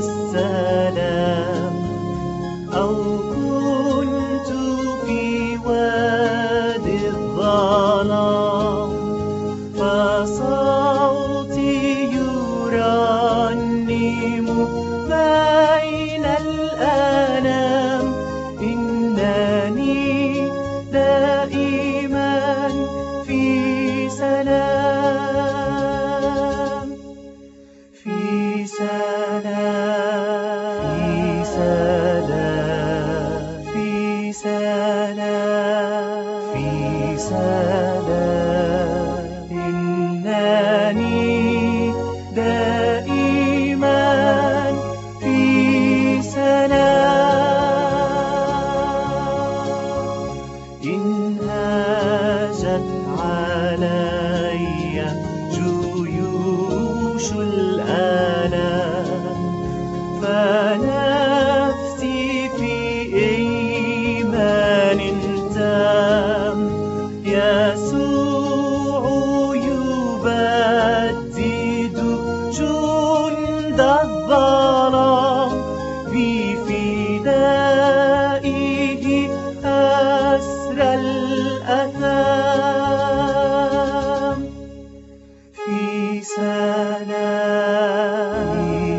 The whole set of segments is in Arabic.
السلام، أو كنت في وادي الظلام فصوتي يرنم بين الآلام. إنني دائما في سلام، في سلام، في سلام، في سلام. إنني دائما في سلام. إن هاجت علي جيوش الآلام فنفسي في إيمان تام. يسوع يبدد جند الظلام بفدائه أسر الأثام. في سلام،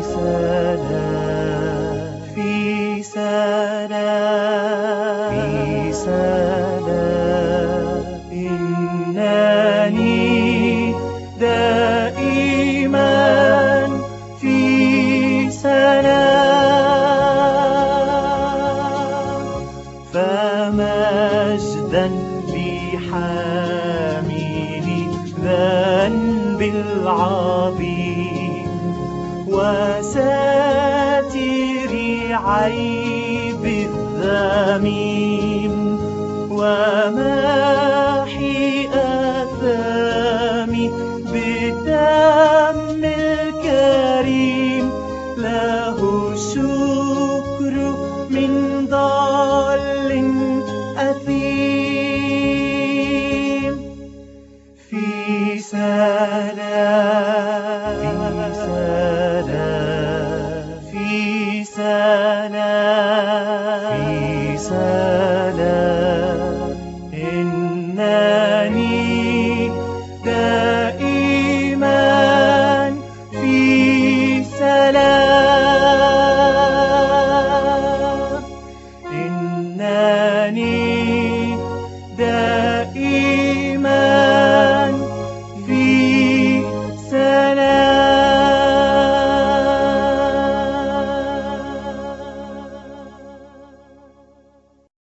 في سلام، في سلام. إنني دائما في سلام. فمجدا لحامل ذنب العظيم وساتر عيب الذميم وماحي آثامي بالدم الكريم. له الشكر من ضال أثيم. في سلام، في سلام، في سلام. إنني